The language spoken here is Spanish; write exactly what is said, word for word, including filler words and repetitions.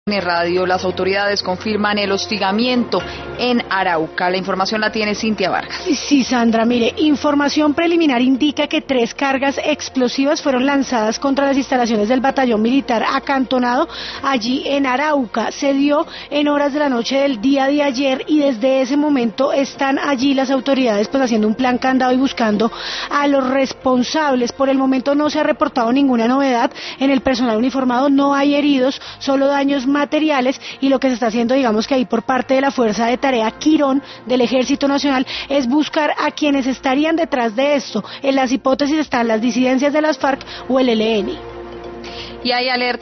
Radio, las autoridades confirman el hostigamiento en Arauca. La información la tiene Cintia Vargas. Sí, Sandra, mire, información preliminar indica que tres cargas explosivas fueron lanzadas contra las instalaciones del batallón militar acantonado allí en Arauca. Se dio en horas de la noche del día de ayer y desde ese momento están allí las autoridades pues haciendo un plan candado y buscando a los responsables. Por el momento no se ha reportado ninguna novedad en el personal uniformado, no hay heridos, solo daños materiales, y lo que se está haciendo, digamos que ahí por parte de la Fuerza de Tarea Quirón del Ejército Nacional, es buscar a quienes estarían detrás de esto. En las hipótesis están las disidencias de las FARC o el E L N. Y hay alerta